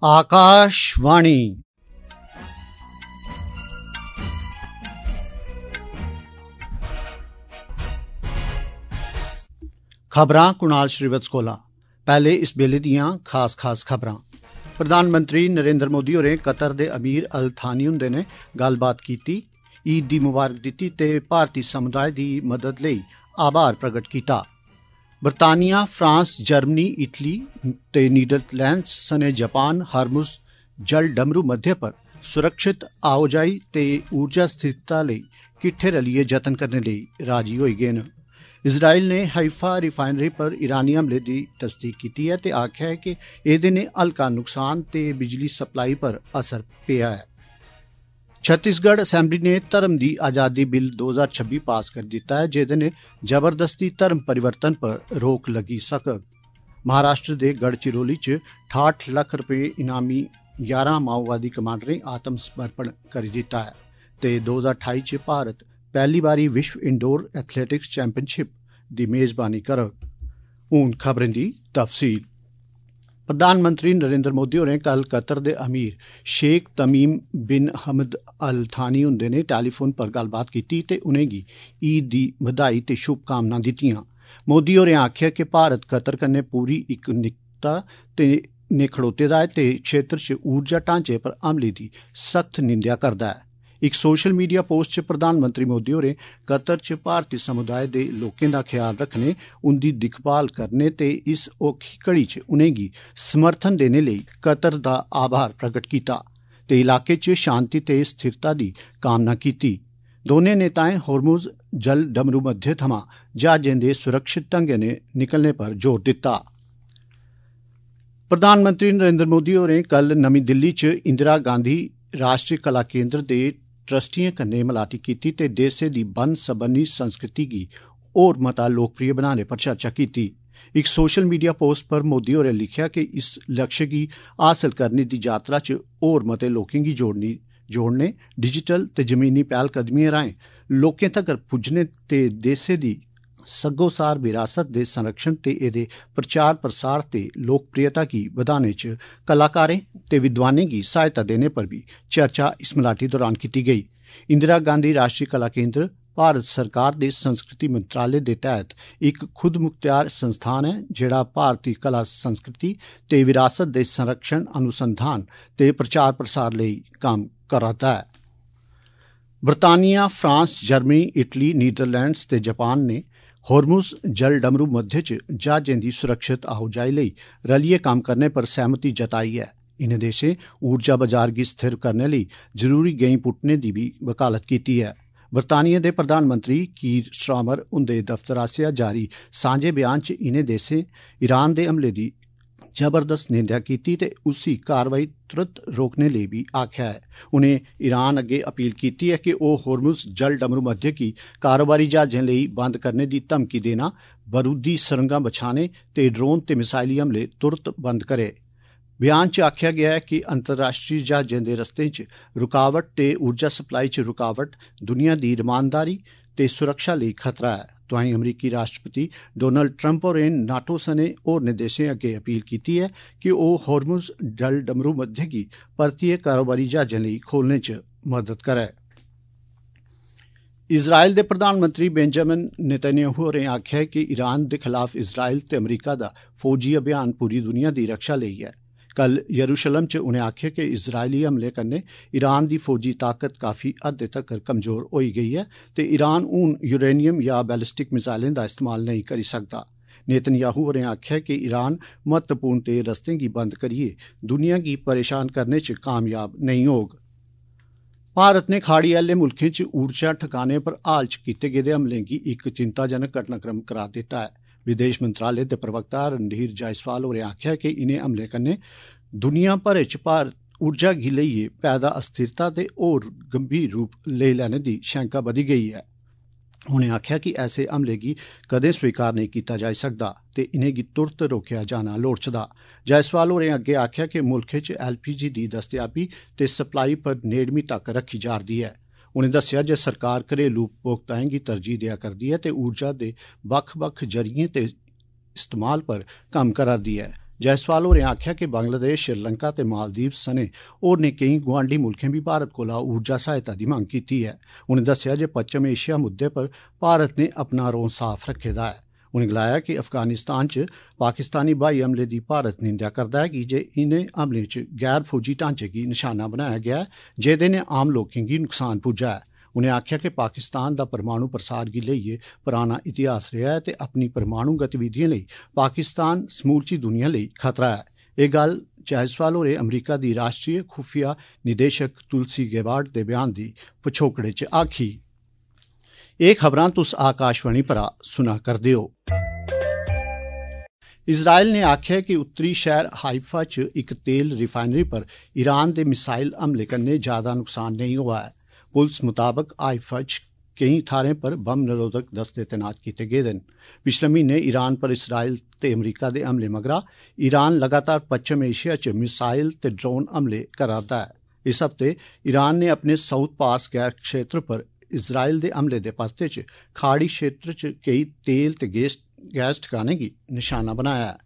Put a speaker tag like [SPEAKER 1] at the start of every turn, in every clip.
[SPEAKER 1] आकाशवाणी खबरां कुणाल श्रीवत्स कोला। पहले इस बेले दियां खास खबरां। प्रधानमंत्री नरेंद्र मोदी होरें कतर दे अमीर अल थानी हुंदे ने गल्लबात कीती, ईद दी मुबारक दित्ती ते भारती समुदाय दी मदद लेई आभार प्रगट कीता। बरतानिया, फ्रांस, जर्मनी, इटली ते नीदरलैंड्स सने जापान हार्मुज जल डमरू मध्य पर सुरक्षित आओजाई ते ऊर्जा स्थिरता लेई किट्ठे रलियै जतन करने लेई राजी होई गए न। इजराइल ने हाइफा रिफाइनरी पर ईरानी हमले की तस्दीक की है ते आख्या है कि एह्दे ने हल्का नुकसान ते बिजली सप्लाई पर असर पेआ है। छत्तीसगढ़ असैंबली ने धर्म दी आजादी बिल 2026 पास कर दिता है, जेह्दे ने जबरदस्ती धर्म परिवर्तन पर रोक लगी सकग। महाराष्ट्र दे गढ़चिरौली च 68 लख रपे इनामी 11 माओवादी कमांडरें आत्म समर्पण करी दिता है ते 2028 च भारत पहली बारी विश्व इंडोर एथलेटिक्स चैंपियनशिप दी मेजबानी करग। हून खबरें दी तफसील। प्रधानमंत्री नरेंद्र मोदी होरें कल कतर दे अमीर शेख Tamim bin Hamad Al Thani हुंदे ने टेलीफोन पर गल्लबात कीती ते उनेंगी ईद दी बधाई ते शुभकामनां दित्तियां। मोदी होरें आखेआ कि भारत कतर कन्नै पूरी इकनिकता ने खड़ोते दा ऐ ते क्षेत्र च ऊर्जा ढांचे पर हमले दी सख्त निंदेआ करदा है। इक सोशल मीडिया पोस्ट च प्रधानमंत्री मोदी होरें कतर च भारती समुदाय दे लोकें दा ख्याल रखने, उंदी दिक्खभाल करने ते इस औखी घड़ी च उनेंगी समर्थन देने लेई कतर दा आभार प्रगट कीता ते इलाके च शांति ते स्थिरता दी कामना कीती। दोनें नेताएं होर्मुज जल डमरू मध्य थमां जहाजें दे सुरक्षित ढंगै ने निकलने पर जोर दित्ता। प्रधानमंत्री नरेंद्र मोदी होरें कल नमीं दिल्ली च इंदिरा गांधी राष्ट्रीय कला केंद्र दे ट्रस्टियें कन्नै मलाटी कीती ते देसै दी बन्न सबन्नी संस्कृति गी होर मता लोकप्रिय बनाने पर चर्चा कीती। इक सोशल मीडिया पोस्ट पर मोदी होरें लिखेआ कि इस लक्ष्य गी हासल करने दी यात्रा च होर मते लोकें गी जोड़ने, डिजिटल ते जमीनी पैह्लकदमिएं राहें लोकें तगर पुज्जने ते देसै दी सग्गोसार विरासत दे संरक्षण ते एह्दे प्रचार प्रसार ते लोकप्रियता गी बधाने च कलाकारें ते विद्वानें गी सहायता देने पर भी चर्चा इस मलाटी दौरान कीती गेई। इंदिरा गांधी राष्ट्रीय कला केंद्र भारत सरकार दे संस्कृति मंत्रालय दे तैह्त इक खुद मुख्तियार संस्थान है, जेह्ड़ा भारती कला संस्कृति ते विरासत दे संरक्षण, अनुसंधान ते प्रचार प्रसार लेई कम्म करा'रदा है। बरतानिया, फ्रांस, जर्मनी, इटली, नीदरलैंड्स ते जापान ने होर्मुज जल डमरू मध्य च जहाजें दी सुरक्षित आओजाई लेई रलियै कम्म करने पर सहमति जताई है। इनें देशें ऊर्जा बाजार गी स्थिर करने लेई जरूरी गैंई पुट्टने दी भी वकालत कीती है। बरतानिया दे प्रधानमंत्री कीर स्टारमर हुंदे दफ्तर आसेआ जारी सांझे बयान च इनें देशें ईरान दे हमले दी जबरदस्त निंदेआ कीती ते उसी कारवाई तुरंत रोकने लेई भी आखेआ है। उनें ईरान अग्गे अपील कीती है कि ओह् होर्मुज जल डमरू मध्य गी कारोबारी जहाजें लेई बंद करने दी धमकी देना, बरूदी सुरंगां बछाने ते ड्रोन ते मिसाइली हमले तुरंत बंद करे। बयान च आखेआ गेआ है कि अंतर्राष्ट्रीय जहाजें दे रस्तें च रुकावट ते ऊर्जा सप्लाई च रुकावट दुनिया दी रमानदारी ते सुरक्षा लेई खतरा है। तुआईं अमरीकी राष्ट्रपति डोनाल्ड ट्रंप होरें नाटो सने होरनें देशें अग्गे अपील कीती है कि ओह् होर्मुज जल डमरू मध्य गी परतियै कारोबारी जहाजें लेई खोलने च मदद करै। इजराइल दे प्रधानमंत्री बेंजामिन नेतन्याहू होरें आखेआ है कि ईरान दे खलाफ इजराइल ते अमरीका दा फौजी अभियान पूरी दुनिया दी रक्षा लेई है। कल यरूशलेम च उनें आखेआ कि इजरायली हमले कन्नै ईरान दी फौजी ताकत काफी हद्द तक्कर कमजोर होई गेई है ते ईरान हून यूरेनियम या बैलिस्टिक मिसाइलें दा इस्तेमाल नेईं करी सकदा। नेतन्याहू होरें आखेआ कि ईरान महत्वपूर्ण ते रस्तें गी बंद करियै दुनिया गी परेशान करने च कामयाब नेईं होग। भारत ने खाड़ी आह्ले मुल्खें च ऊर्जा ठकाने पर हाल च कीते गेदे हमलें गी इक चिंताजनक घटनाक्रम करार दित्ता है। विदेश मंत्रालय दे प्रवक्ता रणधीर जायसवाल होरें आखेआ कि इनें हमलें कन्नै दुनिया भरै च भारत ऊर्जा गी लेइयै पैदा अस्थिरता ते होर गंभीर रूप लेई लैने दी शैंका बधी गेई है। उनें आखेआ कि ऐसे हमले गी कदें स्वीकार नेईं कीता जाई सकदा ते इनेंगी तुरत रोकेआ जाना लोड़चदा। जायसवाल होरें अग्गे आखेआ कि मुल्खै च LPG दी दस्तयाबी ते सप्लाई पर नेड़मी तक्क रखी जा'रदी ऐ। उनें दस्सेआ जे सरकार घरेलू उपभोक्ताएं गी तरजीह देआ करदी ऐ ते ऊर्जा दे बक्ख बक्ख जरियें ते इस्तेमाल पर कम्म करा'रदी ऐ। जायसवाल होरें आखेआ कि बांग्लादेश, श्रीलंका ते मालदीव सने होरनें केईं गुआंढी मुल्खें बी भारत कोला ऊर्जा सहायता दी मंग कीती ऐ। उनें दस्सेआ जे पच्छम एशिया मुद्दे पर भारत ने अपना रौं साफ रक्खे दा ऐ। उनें गलाया कि अफगानिस्तान च पाकिस्तानी ब्हाई हमले दी भारत निंदेआ करदा ऐ की जे इनें हमलें च गैर फौजी ढांचे गी निशाना बनाया गेआ ऐ, जेह्दे ने आम लोकें गी नुकसान पुज्जा ऐ। उनें आखेआ कि पाकिस्तान दा परमाणु प्रसार गी लेइयै पराना इतिहास रेहा ऐ ते अपनी परमाणु गतिविधिएं लेई पाकिस्तान समूलची दुनिया लेई खतरा ऐ। एह् गल्ल जायसवाल होरें अमरीका दी राष्ट्रीय खुफिया निदेशक तुलसी गेबार्ड दे बयान दी पछोकड़े च आखी। एह् खबरां तुस आकाशवाणी परा सुना करदे ओ। इजराइल ने आखेआ कि उत्तरी शहर हाइफा च इक तेल रिफाइनरी पर ईरान दे मिसाइल हमले कन्नै ज्यादा नुकसान नेईं होआ ऐ। पुलस मुताबक हाइफा च केईं थाह्रें पर बम निरोधक दस्ते तैनात कीते गेदे न। पिछले म्हीने ईरान पर इसराइल ते अमरीका दे हमले मगरा ईरान लगातार पच्छम एशिया च मिसाइल ते ड्रोन हमले करा'रदा ऐ। इस हफ्ते ईरान ने अपने साउथ पास गैर क्षेत्र पर इसराइल दे हमले दे परते च खाड़ी क्षेत्र च केई तेल ते गैस ठिकाने गी निशाना बनाया ऐ।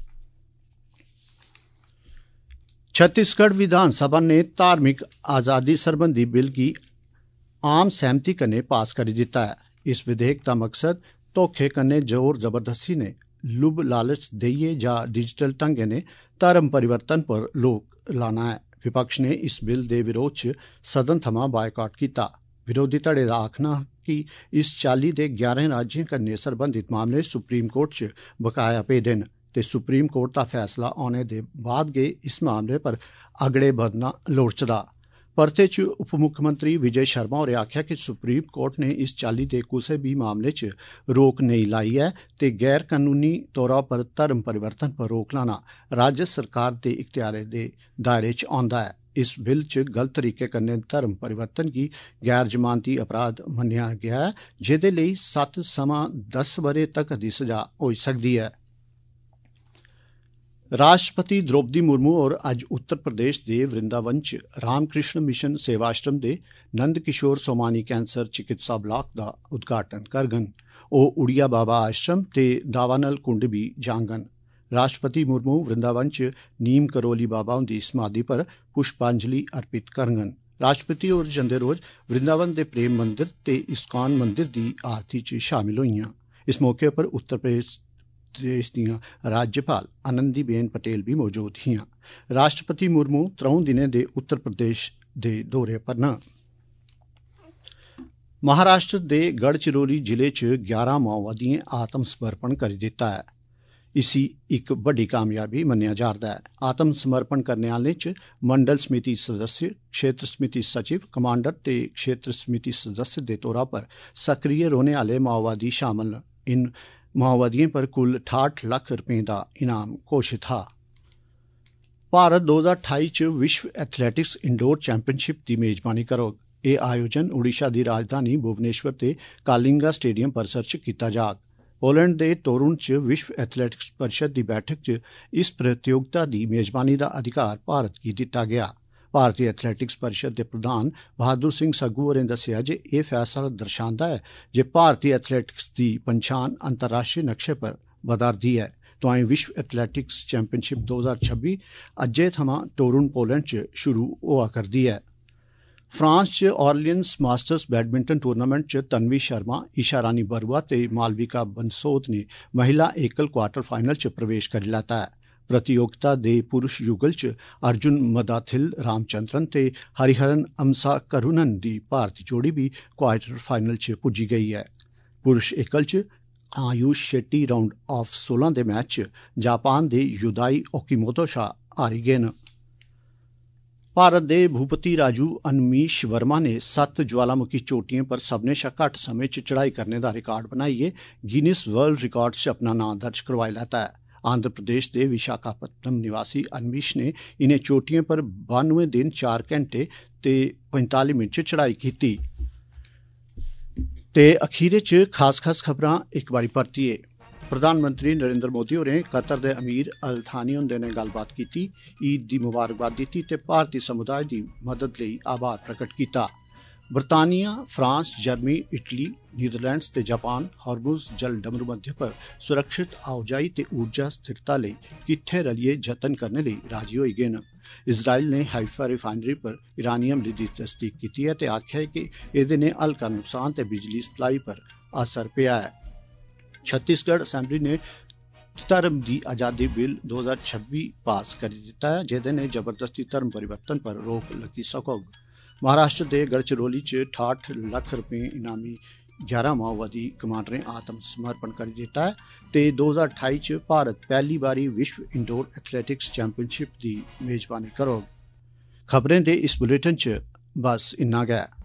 [SPEAKER 1] छत्तीसगढ़ विधानसभा ने धार्मिक आजादी सरबंधी बिल गी आम सैह्मति कन्नै पास करी दित्ता ऐ। इस विधेयक दा मकसद धोखे कन्नै जोर जबरदस्ती ने लुभ लालच देइयै जां डिजिटल ढंगै ने धर्म परिवर्तन पर रोक लाना ऐ। विपक्ष ने इस बिल दे विरोध च सदन थमां बायकाट कीता। विरोधी धड़े दा आखना कि इस चाल्ली दे 11 राज्यें कन्नै सरबंधित मामले सुप्रीम कोर्ट च बकाया पेदे न ते सुप्रीम कोर्ट दा फैसला औने दे बाद गै इस मामले पर अगड़े बधना लोड़चदा। परते च उप मुक्खमंत्री विजय शर्मा होरें आखेआ कि सुप्रीम कोर्ट ने इस चाल्ली दे कुसै बी मामले च रोक नेईं लाई ऐ ते गैर कनूनी तौरा पर धर्म परिवर्तन पर रोक लाना राज्य सरकार दे इख्तियार दे दायरे च औंदा ऐ। इस बिल च गलत तरीके कन्नै धर्म परिवर्तन गी गैर जमानती अपराध मन्नेआ गेआ ऐ, जेह्दे लेई 7 समां 10 ब'रे तक दी सजा होई सकदी ऐ। राष्ट्रपति द्रौपदी मुर्मू होर अज्ज उत्तर प्रदेश दे वृंदावन च रामकृष्ण मिशन सेवाश्रम दे नंद किशोर सोमानी कैंसर चिकित्सा ब्लाक दा उद्घाटन करङन। ओह् उड़िया बाबा आश्रम ते दावानल कुंड बी जाङन। राष्ट्रपति मुर्मू वृंदावन च नीम करोली बाबा हुंदी समाधि पर पुष्पांजलि अर्पित करङन। राष्ट्रपति होर जंदे रोज वृंदावन दे प्रेम मंदिर ते इस्कॉन मंदिर दी आरती च शामिल होईयां। इस मौके पर उत्तर प्रदेश दियां राज्यपाल आनंदीबेन पटेल भी मौजूद हियां। राष्ट्रपति मुर्मू 3 दिनें दे उत्तर प्रदेश दे दौरे पर न। महाराष्ट्र दे गढ़चिरौली जिले च 11 माओवादियें आत्म समर्पण करी दित्ता ऐ। इसी इक बड्डी कामयाबी मन्नेआ जा'रदा ऐ। आत्म समर्पण करने आह्लें च मंडल समिति सदस्य, क्षेत्र समिति सचिव, कमांडर ते क्षेत्र समिति सदस्य दे तौरा पर सक्रिय रौह्ने आह्ले माओवादी शामल न। इन माओवादियों पर कुल 68 लाख रुपये का इनाम घोषित था। भारत 2028 च विश्व एथलैटिक्स इंडोर चैंपियनशिप की मेजबानी करोग। यह आयोजन ओडिशा की राजधानी भुवनेश्वर के कालिंगा स्टेडियम परिसर च कीता जाग। पोलैंड के तोरुन च विश्व एथलैटिक्स परिषद की बैठक च इस प्रतियोगिता की मेजबानी का अधिकार भारत की दिता गया। भारतीय एथलैटिक्स परिषद के प्रधान बहादुर सिंह सग्गू होरें दस्सेआ जे एह् फैसला दर्शांदा है जे भारतीय एथलैटिक्स की पन्छान अंतर्राष्ट्रीय नक्शे पर बधा'रदी ऐ। तोआईं विश्व एथलैटिक्स चैंपियनशिप 2026 अज्जै थमां टोरुन पोलैंड च शुरू होआ करदी ऐ। फ्रांस च ऑरलियंस मास्टर्स बैडमिंटन टूर्नामेंट च तन्वी शर्मा, ईशा रानी बरुआ ते मालविका बंसोद ने महिला एकल क्वार्टर फाइनल च प्रवेश करी लैता है। प्रतियोगिता दे पुरुष युगल च अर्जुन मदाथिल रामचंद्रन ते हरिहरन अमसा करुणन दी भारती जोड़ी भी क्वार्टर फाइनल च पुज्जी गई है। पुरुष एकल च आयुष शेट्टी राउंड ऑफ 16 दे मैच च जापान दे युदाई ओकीमोतो शा हारी गए न। भारत दे भूपति राजू अनमीश वर्मा ने 7 ज्वालामुखी चोटियों पर सभनें शा घट्ट समें च चढ़ाई करने का रिकार्ड बनाइयै गिनीज वर्ल्ड रिकार्ड च अपना नां दर्ज करवाई लैता है। आंध्र प्रदेश के विशाखापट्टनम निवासी अनमीश ने इन्हें चोटियों पर 92 दिन 4 घंटे ते 45 मिनट च चढ़ाई की। ते अखीरे च खास खबरां एक बारी परतियै। प्रधानमंत्री नरेंद्र मोदी होरें कतर दे अमीर अल थानी हुंदे ने गल्लबात कीती, ईद दी मुबारकबाद दित्ती ते भारतीय समुदाय दी मदद लेई आभार प्रकट कीता। बरतानिया, फ्रांस, जर्मनी, इटली, नीदरलैंड्स ते जापान हार्मुज़ जल डमरू मध्य पर सुरक्षित आओजाई ते ऊर्जा स्थिरता लेई किट्ठे रलियै जतन करने लेई राजी होई गए न। इजराइल ने हाइफा रिफाइनरी पर ईरानियम दी तस्दीक कीती है ते आखेआ है कि एह्दे ने हल्का नुकसान ते बिजली सप्लाई पर असर पेआ है। छत्तीसगढ़ असैंबली ने धर्म दी आजादी बिल 2026 पास करी दित्ता है, जेह्दे ने जबरदस्ती धर्म परिवर्तन पर रोक लगी सकोग। महाराष्ट्र दे गढ़चिरौली च 68 लक्ख रपें इनामी 11 माओवादी कमांडरें आत्म समर्पण करी दित्ता है ते 2028 च भारत पहली बारी विश्व इंडोर एथलैटिक्स चैंपियनशिप दी मेजबानी करोग। खबरें दे इस बुलेटिन च बस इन्ना गै।